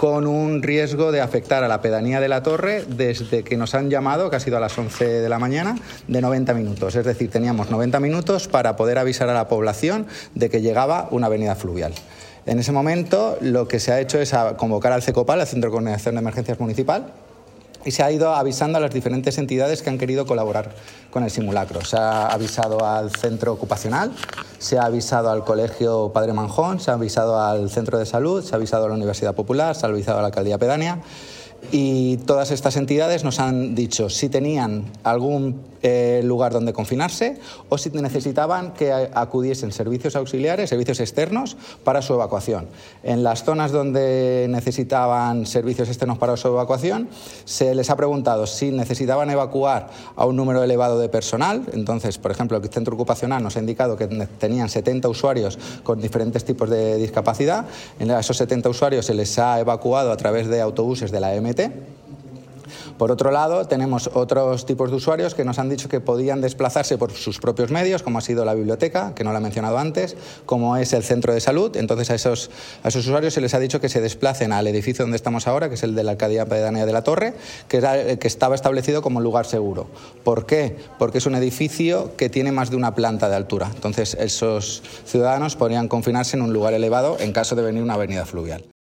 con un riesgo de afectar a la pedanía de la Torre desde que nos han llamado, que ha sido a las 11 de la mañana, de 90 minutos. Es decir, teníamos 90 minutos para poder avisar a la población de que llegaba una avenida fluvial. En ese momento lo que se ha hecho es convocar al CECOPAL, al Centro de Coordinación de Emergencias Municipal, y se ha ido avisando a las diferentes entidades que han querido colaborar con el simulacro. Se ha avisado al centro ocupacional, se ha avisado al Colegio Padre Manjón, se ha avisado al Centro de Salud, se ha avisado a la Universidad Popular, se ha avisado a la Alcaldía Pedánea, y todas estas entidades nos han dicho si tenían algún lugar donde confinarse o si necesitaban que acudiesen servicios auxiliares, servicios externos para su evacuación. En las zonas donde necesitaban servicios externos para su evacuación se les ha preguntado si necesitaban evacuar a un número elevado de personal. Entonces, por ejemplo, el centro ocupacional nos ha indicado que tenían 70 usuarios con diferentes tipos de discapacidad. En esos 70 usuarios se les ha evacuado a través de autobuses de la MT. Por otro lado, tenemos otros tipos de usuarios que nos han dicho que podían desplazarse por sus propios medios, como ha sido la biblioteca, que no la he mencionado antes, como es el centro de salud. Entonces a esos usuarios se les ha dicho que se desplacen al edificio donde estamos ahora, que es el de la Alcaldía Pedánea de la Torre, que era el que estaba establecido como lugar seguro. ¿Por qué? Porque es un edificio que tiene más de una planta de altura. Entonces esos ciudadanos podrían confinarse en un lugar elevado en caso de venir una avenida fluvial.